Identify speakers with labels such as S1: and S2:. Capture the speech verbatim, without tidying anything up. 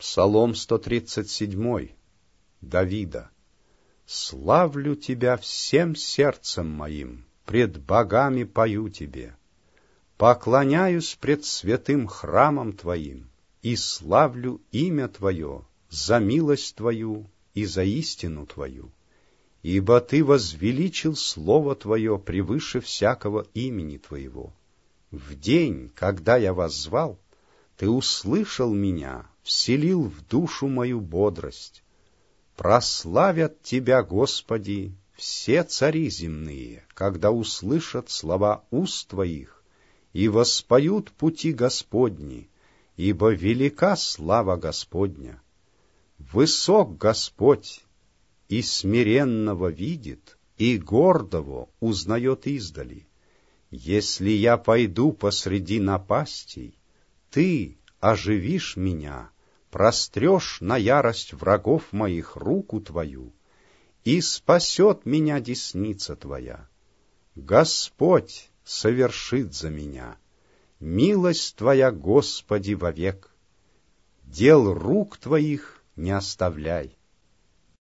S1: Псалом сто тридцать семь. Давида. «Славлю Тебя всем сердцем моим, пред богами пою Тебе. Поклоняюсь пред святым храмом Твоим и славлю имя Твое за милость Твою и за истину Твою. Ибо Ты возвеличил Слово Твое превыше всякого имени Твоего. В день, когда я воззвал, Ты услышал меня, вселил в душу мою бодрость. Прославят Тебя, Господи, все цари земные, когда услышат слова уст Твоих, и воспоют пути Господни, ибо велика слава Господня. Высок Господь, и смиренного видит, и гордого узнает издали. Если я пойду посреди напастей, Ты оживишь меня, прострешь на ярость врагов моих руку Твою, и спасет меня десница Твоя. Господь совершит за меня, милость Твоя, Господи, вовек. Дел рук Твоих не оставляй.